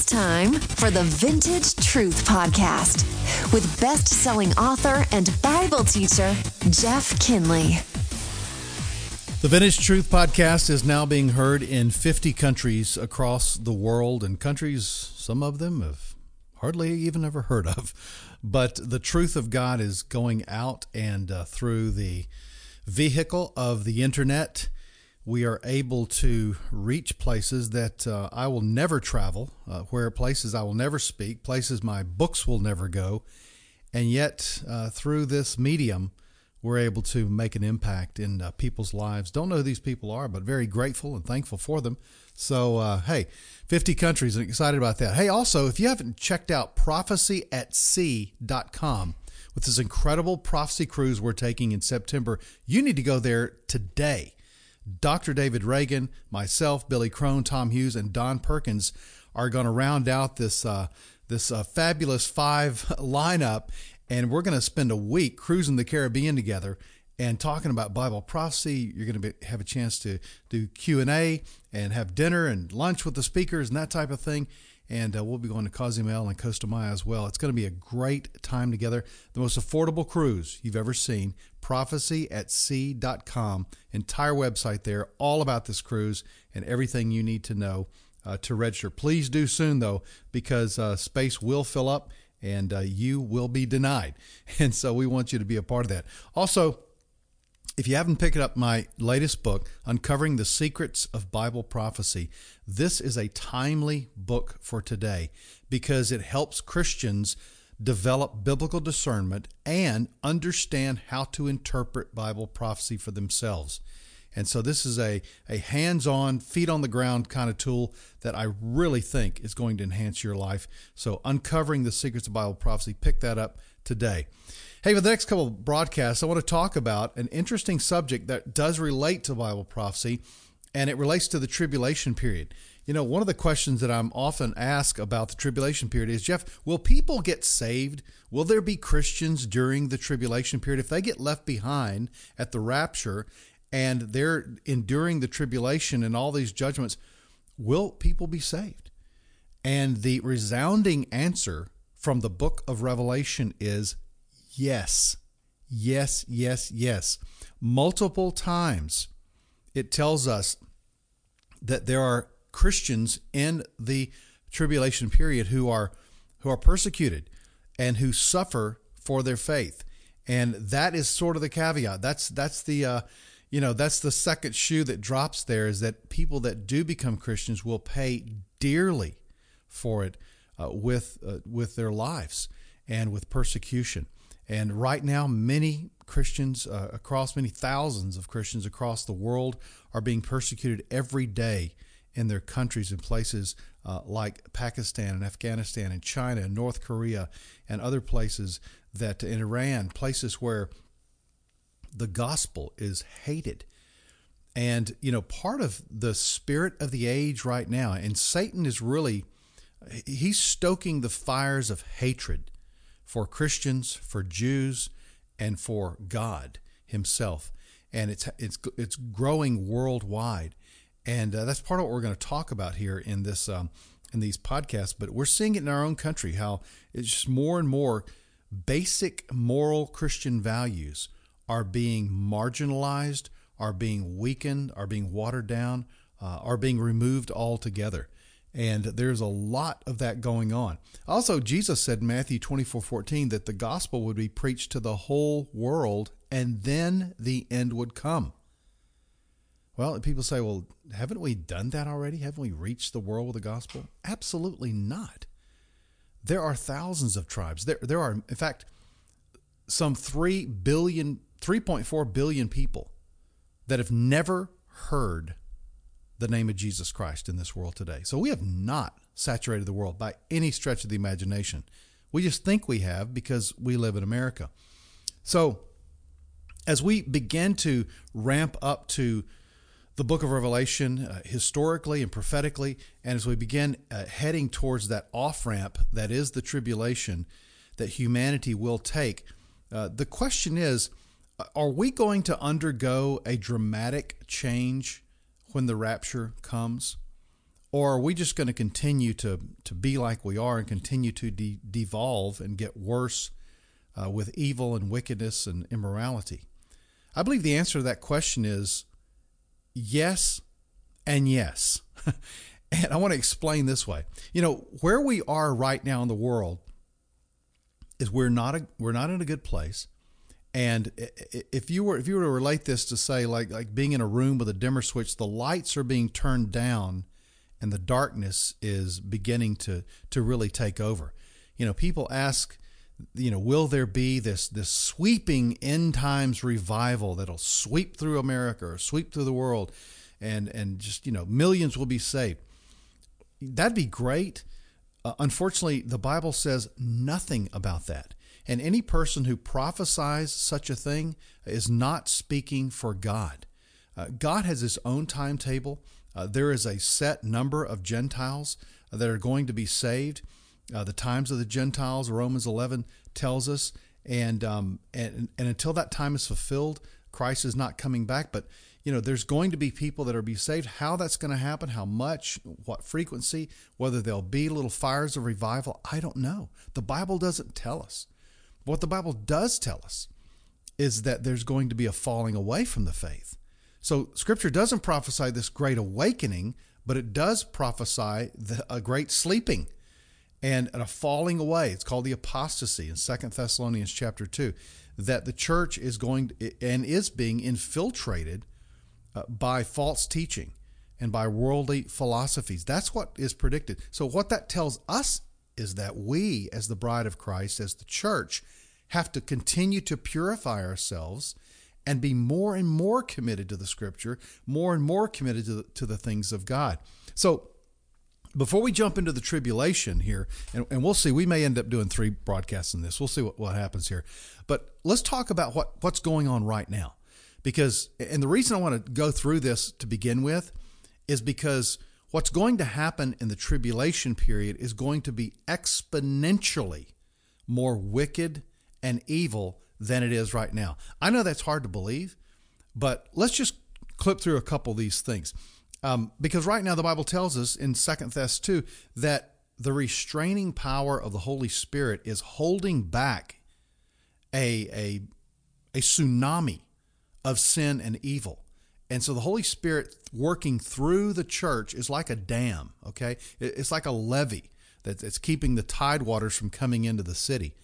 It's time for the Vintage Truth Podcast with best-selling author and Bible teacher, Jeff Kinley. The Vintage Truth Podcast is now being heard in 50 countries across the world, and countries, some of them have hardly even ever heard of. But the truth of God is going out, and through the vehicle of the internet, we are able to reach places that I will never travel, where places I will never speak, places my books will never go. And yet, through this medium, we're able to make an impact in people's lives. Don't know who these people are, but very grateful and thankful for them. So, hey, 50 countries, and excited about that. Hey, also, if you haven't checked out prophecyatsea.com, with this incredible prophecy cruise we're taking in September, you need to go there today. Dr. David Reagan, myself, Billy Crone, Tom Hughes, and Don Perkins are going to round out this fabulous 5 lineup, and we're going to spend a week cruising the Caribbean together and talking about Bible prophecy. You're going to have a chance to do Q&A and have dinner and lunch with the speakers and that type of thing. And we'll be going to Cozumel and Costa Maya as well. It's going to be a great time together. The most affordable cruise you've ever seen, prophecyatsea.com. Entire website there, all about this cruise and everything you need to know to register. Please do soon, though, because space will fill up and you will be denied. And so we want you to be a part of that. Also, if you haven't picked up my latest book, Uncovering the Secrets of Bible Prophecy, this is a timely book for today because it helps Christians develop biblical discernment and understand how to interpret Bible prophecy for themselves. And so this is a hands-on, feet-on-the-ground kind of tool that I really think is going to enhance your life. So Uncovering the Secrets of Bible Prophecy, pick that up today. Hey, for the next couple of broadcasts, I want to talk about an interesting subject that does relate to Bible prophecy, and it relates to the tribulation period. You know, one of the questions that I'm often asked about the tribulation period is, Jeff, will people get saved? Will there be Christians during the tribulation period? If they get left behind at the rapture and they're enduring the tribulation and all these judgments, will people be saved? And the resounding answer from the book of Revelation is yes, yes, yes, yes. Multiple times it tells us that there are Christians in the tribulation period who are persecuted and who suffer for their faith. And that is sort of the caveat. That's the second shoe that drops there, is that people that do become Christians will pay dearly for it with their lives and with persecution. And right now, many Christians many thousands of Christians across the world are being persecuted every day in their countries in places like Pakistan and Afghanistan and China and North Korea and other places in Iran, places where the gospel is hated. And, part of the spirit of the age right now, and Satan is he's stoking the fires of hatred for Christians, for Jews, and for God himself. And it's growing worldwide. And that's part of what we're going to talk about here in these podcasts. But we're seeing it in our own country, how it's just more and more basic moral Christian values are being marginalized, are being weakened, are being watered down, are being removed altogether. And there's a lot of that going on. Also, Jesus said in Matthew 24:14 that the gospel would be preached to the whole world and then the end would come. Well, people say, well, haven't we done that already? Haven't we reached the world with the gospel? Absolutely not. There are thousands of tribes. There are, in fact, some 3.4 billion people that have never heard the name of Jesus Christ in this world today. So we have not saturated the world by any stretch of the imagination. We just think we have because we live in America. So as we begin to ramp up to the book of Revelation historically and prophetically, and as we begin heading towards that off-ramp that is the tribulation that humanity will take, the question is, are we going to undergo a dramatic change when the rapture comes? Or are we just going to continue to be like we are and continue to devolve and get worse with evil and wickedness and immorality? I believe the answer to that question is yes and yes. And I want to explain this way. Where we are right now in the world is we're not in a good place. And if you were to relate this to, say, like being in a room with a dimmer switch, the lights are being turned down and the darkness is beginning to really take over. People ask, will there be this sweeping end times revival that'll sweep through America or sweep through the world and just, millions will be saved? That'd be great. Unfortunately, the Bible says nothing about that. And any person who prophesies such a thing is not speaking for God. God has his own timetable. There is a set number of Gentiles that are going to be saved. The times of the Gentiles, Romans 11 tells us. And until that time is fulfilled, Christ is not coming back. But, there's going to be people that are be saved. How that's going to happen, how much, what frequency, whether there'll be little fires of revival, I don't know. The Bible doesn't tell us. What the Bible does tell us is that there's going to be a falling away from the faith. So Scripture doesn't prophesy this great awakening, but it does prophesy a great sleeping and a falling away. It's called the apostasy in 2 Thessalonians chapter 2, that the church is is being infiltrated by false teaching and by worldly philosophies. That's what is predicted. So what that tells us is that we, as the bride of Christ, as the church, have to continue to purify ourselves and be more and more committed to the Scripture, more and more committed to the things of God. So before we jump into the tribulation here, and we'll see, we may end up doing 3 broadcasts on this. We'll see what happens here. But let's talk about what's going on right now. And the reason I want to go through this to begin with is because what's going to happen in the tribulation period is going to be exponentially more wicked and evil than it is right now. I know that's hard to believe, but let's just clip through a couple of these things. Because right now the Bible tells us in 2 Thess 2 that the restraining power of the Holy Spirit is holding back a tsunami of sin and evil. And so the Holy Spirit working through the church is like a dam, okay? It's like a levee that's keeping the tide waters from coming into the city.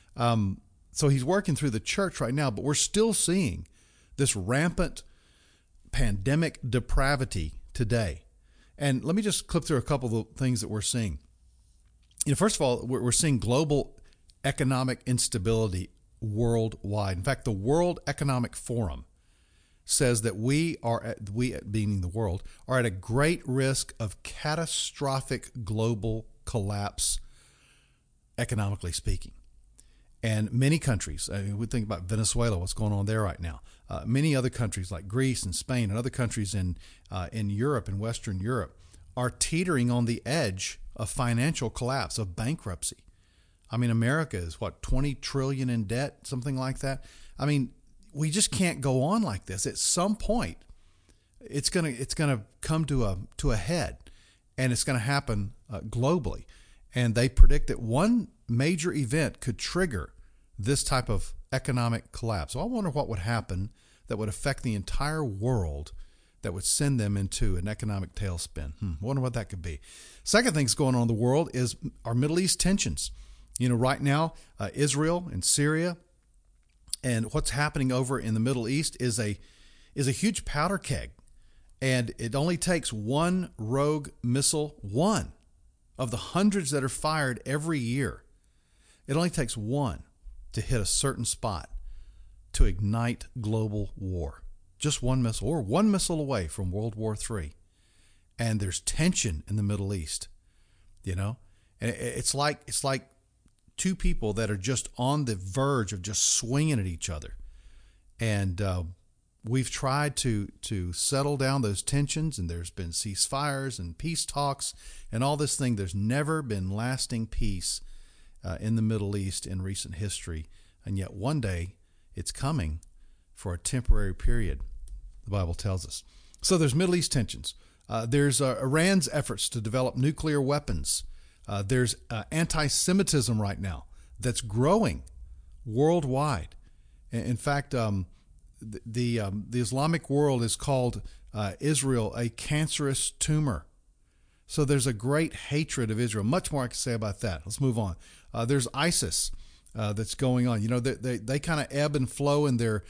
So he's working through the church right now, but we're still seeing this rampant pandemic depravity today. And let me just clip through a couple of the things that we're seeing. First of all, we're seeing global economic instability worldwide. In fact, the World Economic Forum says that we, being the world, are at a great risk of catastrophic global collapse, economically speaking. And many countries, we think about Venezuela, what's going on there right now. Many other countries like Greece and Spain and other countries in Europe and Western Europe are teetering on the edge of financial collapse, of bankruptcy. I mean, America is 20 trillion in debt, something like that. I mean, we just can't go on like this. At some point, it's gonna come to a head, and it's going to happen globally. And they predict that one major event could trigger this type of economic collapse. So I wonder what would happen that would affect the entire world, that would send them into an economic tailspin. I wonder what that could be. Second thing that's going on in the world is our Middle East tensions. Right now, Israel and Syria and what's happening over in the Middle East is a huge powder keg. And it only takes one rogue missile, one of the hundreds that are fired every year. It only takes one to hit a certain spot to ignite global war. Just one missile. We're one missile away from World War III. And there's tension in the Middle East, And it's like two people that are just on the verge of just swinging at each other. And we've tried to settle down those tensions, and there's been ceasefires and peace talks and all this thing. There's never been lasting peace in the Middle East in recent history. And yet one day it's coming for a temporary period, the Bible tells us. So there's Middle East tensions. There's Iran's efforts to develop nuclear weapons. There's anti-Semitism right now that's growing worldwide. In fact, the Islamic world is called Israel a cancerous tumor. So there's a great hatred of Israel. Much more I can say about that. Let's move on. There's ISIS that's going on. You know, they kind of ebb and flow in their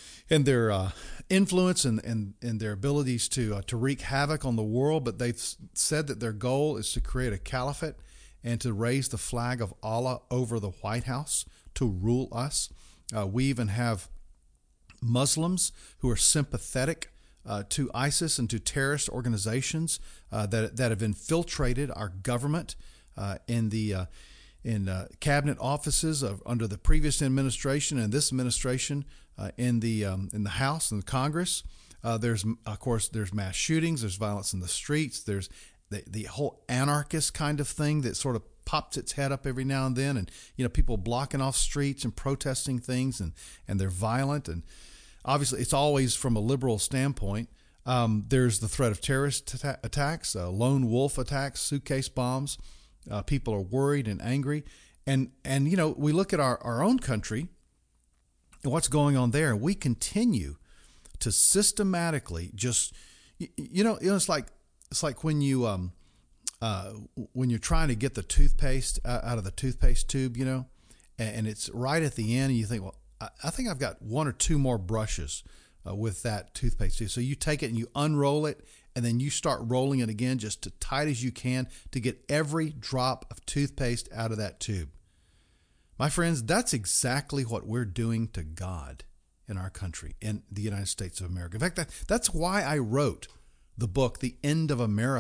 influence and their abilities to wreak havoc on the world. But they've said that their goal is to create a caliphate and to raise the flag of Allah over the White House to rule us. We even have Muslims who are sympathetic to ISIS and to terrorist organizations that have infiltrated our government in cabinet offices under the previous administration and this administration in the House and the Congress. There's mass shootings. There's violence in the streets. There's the whole anarchist kind of thing that sort of pops its head up every now and then, and people blocking off streets and protesting things, and they're violent. And obviously, it's always from a liberal standpoint. There's the threat of terrorist attacks, lone wolf attacks, suitcase bombs. People are worried and angry, and we look at our own country and what's going on there. We continue to systematically just it's like when you're trying to get the toothpaste out of the toothpaste tube, and it's right at the end, and you think, well, I think I've got one or two more brushes with that toothpaste tube. So you take it and you unroll it, and then you start rolling it again just as tight as you can to get every drop of toothpaste out of that tube. My friends, that's exactly what we're doing to God in our country, in the United States of America. In fact, that's why I wrote the book, The End of America, ?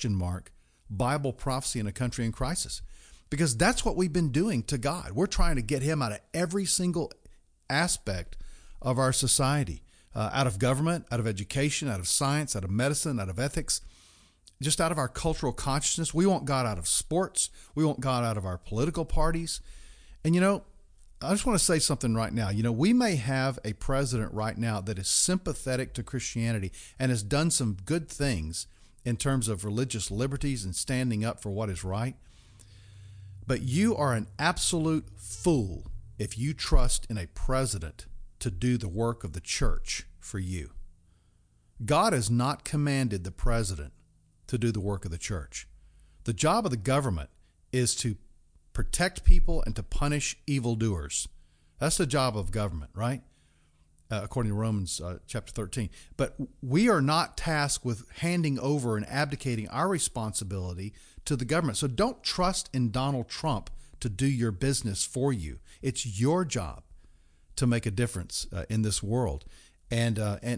Bible Prophecy in a Country in Crisis. Because that's what we've been doing to God. We're trying to get him out of every single aspect of our society, out of government, out of education, out of science, out of medicine, out of ethics, just out of our cultural consciousness. We want God out of sports. We want God out of our political parties. And, I just want to say something right now. We may have a president right now that is sympathetic to Christianity and has done some good things in terms of religious liberties and standing up for what is right. But you are an absolute fool if you trust in a president to do the work of the church for you. God has not commanded the president to do the work of the church. The job of the government is to protect people and to punish evildoers. That's the job of government, right? According to Romans chapter 13. But we are not tasked with handing over and abdicating our responsibility to the government. So don't trust in Donald Trump to do your business for you. It's your job to make a difference in this world. And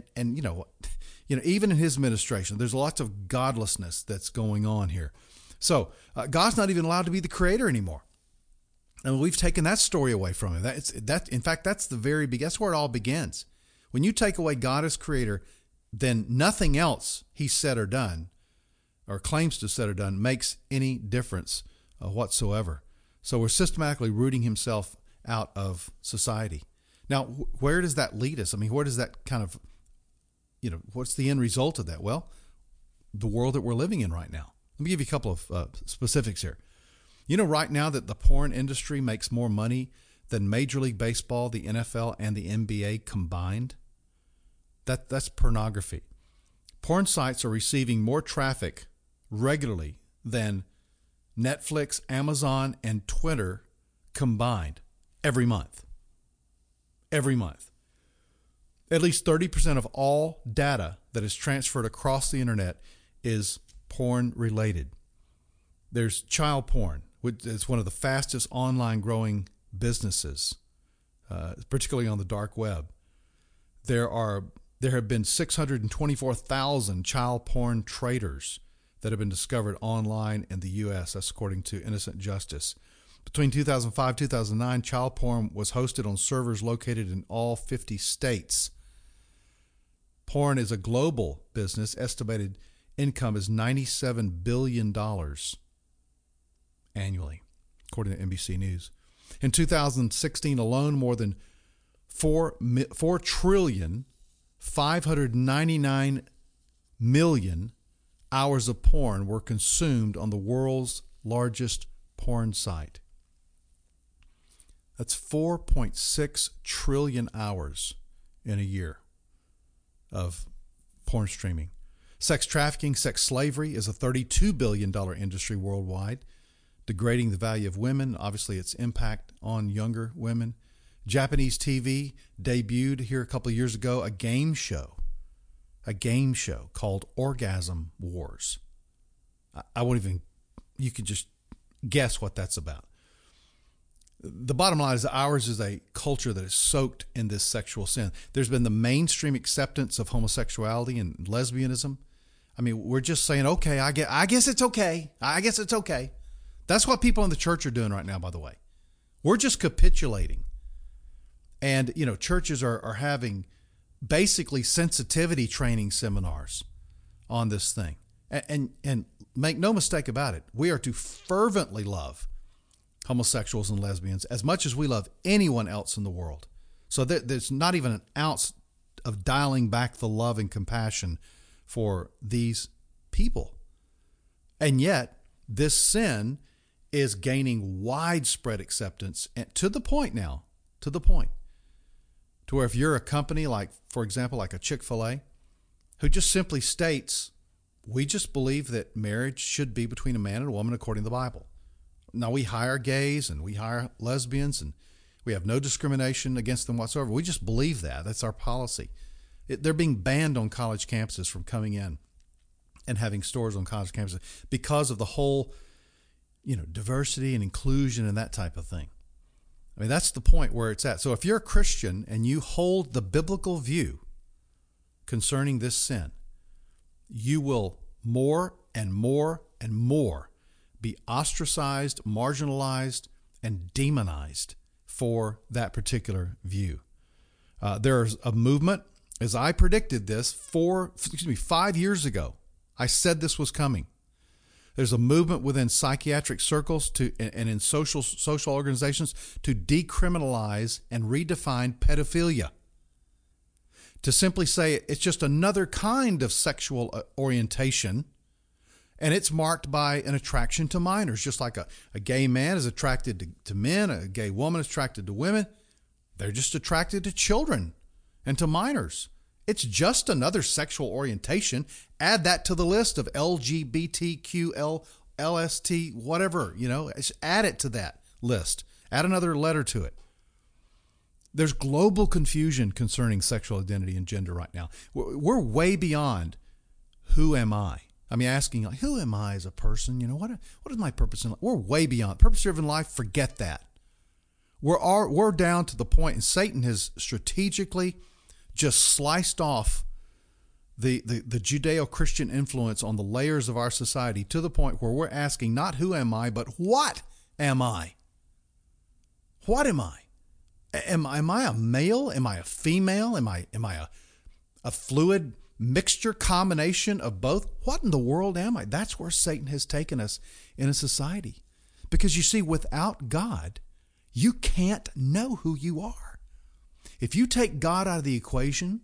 even in his administration, there's lots of godlessness that's going on here. So God's not even allowed to be the creator anymore. And we've taken that story away from him. In fact, that's the very beginning. That's where it all begins. When you take away God as creator, then nothing else he said or done, or claims to have said or done, makes any difference whatsoever. So we're systematically rooting himself out of society. Now, where does that lead us? I mean, where does that kind of, what's the end result of that? Well, the world that we're living in right now. Let me give you a couple of specifics here. Right now that the porn industry makes more money than Major League Baseball, the NFL, and the NBA combined. That's pornography. Porn sites are receiving more traffic regularly than Netflix, Amazon, and Twitter combined every month. Every month. At least 30% of all data that is transferred across the internet is porn related. There's child porn, which is one of the fastest online growing businesses, particularly on the dark web. There have been 624,000 child porn traders that have been discovered online in the U.S. That's according to Innocent Justice. Between 2005 and 2009, child porn was hosted on servers located in all 50 states. Porn is a global business. Estimated income is $97 billion annually, according to NBC News. In 2016 alone, more than $4,599,000,000 hours of porn were consumed on the world's largest porn site. That's 4.6 trillion hours in a year of porn streaming. Sex trafficking, sex slavery is a $32 billion industry worldwide, degrading the value of women, obviously its impact on younger women. Japanese TV debuted here a couple of years ago a game show called Orgasm Wars. I won't even, you can just guess what that's about. The bottom line is that ours is a culture that is soaked in this sexual sin. There's been the mainstream acceptance of homosexuality and lesbianism. I mean, we're just saying, okay, I guess it's okay. I guess it's okay. That's what people in the church are doing right now, by the way. We're just capitulating. And, churches are having basically sensitivity training seminars on this thing. And make no mistake about it, we are to fervently love homosexuals and lesbians as much as we love anyone else in the world. So there's not even an ounce of dialing back the love and compassion for these people. And yet, this sin is gaining widespread acceptance, and to the point to where if you're a company like, for example, like a Chick-fil-A, who just simply states, we just believe that marriage should be between a man and a woman according to the Bible. Now, we hire gays and we hire lesbians and we have no discrimination against them whatsoever. We just believe that. That's our policy. They're being banned on college campuses from coming in and having stores on college campuses because of the whole, diversity and inclusion and that type of thing. I mean, that's the point where it's at. So if you're a Christian and you hold the biblical view concerning this sin, you will more and more and more be ostracized, marginalized, and demonized for that particular view. There's a movement, as I predicted this 5 years ago. I said this was coming. There's a movement within psychiatric circles and in social organizations to decriminalize and redefine pedophilia. To simply say it's just another kind of sexual orientation, and it's marked by an attraction to minors, just like a gay man is attracted to men, a gay woman is attracted to women. They're just attracted to children and to minors. It's just another sexual orientation. Add that to the list of LGBTQ, LST, whatever, add it to that list. Add another letter to it. There's global confusion concerning sexual identity and gender right now. We're way beyond who am I? I mean, asking, who am I as a person? What is my purpose in life? We're way beyond. Purpose-driven life, forget that. We're down to the point, and Satan has strategically just sliced off the Judeo-Christian influence on the layers of our society to the point where we're asking not who am I, but what am I? What am I? Am I a male? Am I a female? Am I a fluid mixture combination of both? What in the world am I? That's where Satan has taken us in a society. Because you see, without God, you can't know who you are. If you take God out of the equation,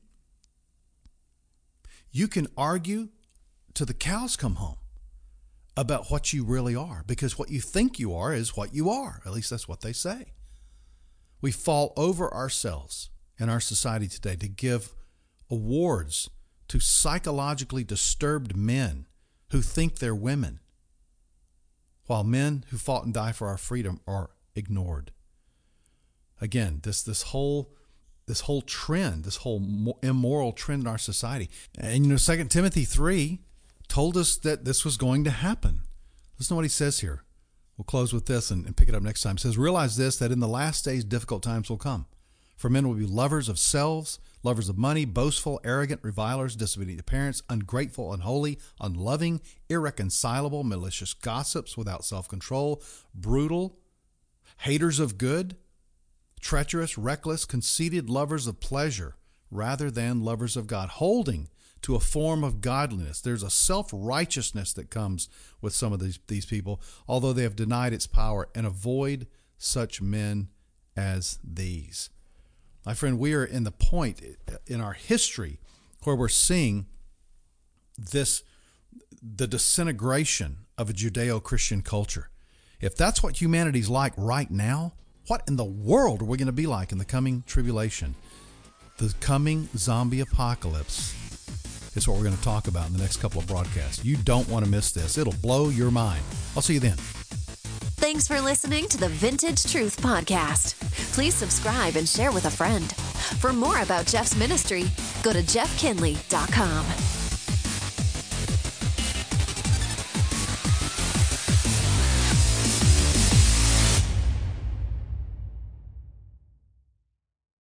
you can argue till the cows come home about what you really are, because what you think you are is what you are. At least that's what they say. We fall over ourselves in our society today to give awards to psychologically disturbed men who think they're women, while men who fought and died for our freedom are ignored. Again, this whole trend, this whole immoral trend in our society. And 2 Timothy 3 told us that this was going to happen. Listen to what he says here. We'll close with this and pick it up next time. It says, realize this, that in the last days difficult times will come. For men will be lovers of selves, lovers of money, boastful, arrogant, revilers, disobedient to parents, ungrateful, unholy, unloving, irreconcilable, malicious gossips, without self-control, brutal, haters of good, treacherous, reckless, conceited, lovers of pleasure rather than lovers of God, holding to a form of godliness. There's a self-righteousness that comes with some of these people, although they have denied its power, and avoid such men as these. My friend, we are in the point in our history where we're seeing this the disintegration of a Judeo-Christian culture. If that's what humanity's like right now, what in the world are we going to be like in the coming tribulation? The coming zombie apocalypse is what we're going to talk about in the next couple of broadcasts. You don't want to miss this. It'll blow your mind. I'll see you then. Thanks for listening to the Vintage Truth Podcast. Please subscribe and share with a friend. For more about Jeff's ministry, go to jeffkinley.com.